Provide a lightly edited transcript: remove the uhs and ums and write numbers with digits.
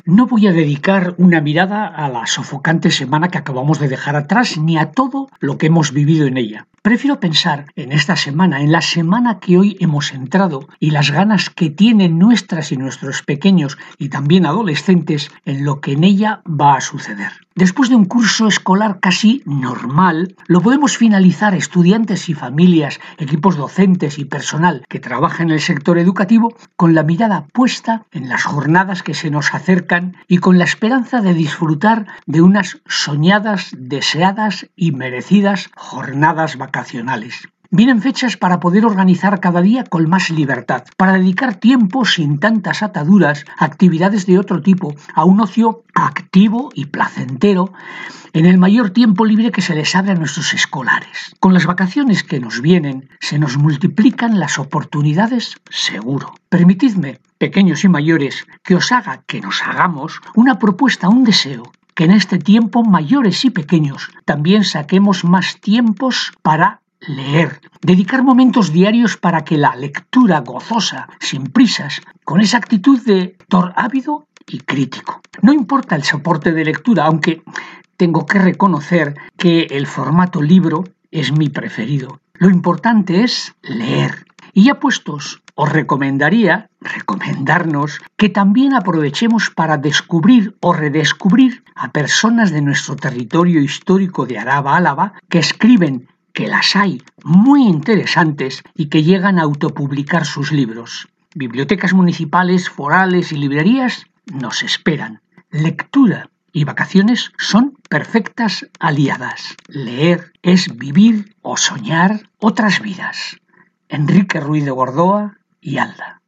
No voy a dedicar una mirada a la sofocante semana que acabamos de dejar atrás ni a todo lo que hemos vivido en ella. Prefiero pensar en esta semana, en la semana que hoy hemos entrado y las ganas que tienen nuestras y nuestros pequeños y también adolescentes en lo que en ella va a suceder. Después de un curso escolar casi normal, lo podemos finalizar estudiantes y familias, equipos docentes y personal que trabaja en el sector educativo con la mirada puesta en las jornadas que se nos acercan y con la esperanza de disfrutar de unas soñadas, deseadas y merecidas jornadas vacacionales. Vienen fechas para poder organizar cada día con más libertad, para dedicar tiempo sin tantas ataduras a actividades de otro tipo, a un ocio activo y placentero en el mayor tiempo libre que se les abre a nuestros escolares. Con las vacaciones que nos vienen, se nos multiplican las oportunidades, seguro. Permitidme, pequeños y mayores, que os haga, que nos hagamos, una propuesta, un deseo, que en este tiempo, mayores y pequeños, también saquemos más tiempos para leer, dedicar momentos diarios para que la lectura gozosa, sin prisas, con esa actitud de lector ávido y crítico. No importa el soporte de lectura, aunque tengo que reconocer que el formato libro es mi preferido. Lo importante es leer. Y ya puestos, os recomendarnos que también aprovechemos para descubrir o redescubrir a personas de nuestro territorio histórico de Álava que escriben, que las hay muy interesantes y que llegan a autopublicar sus libros. Bibliotecas municipales, forales y librerías nos esperan. Lectura y vacaciones son perfectas aliadas. Leer es vivir o soñar otras vidas. Enrique Ruiz de Gordoa y Alda.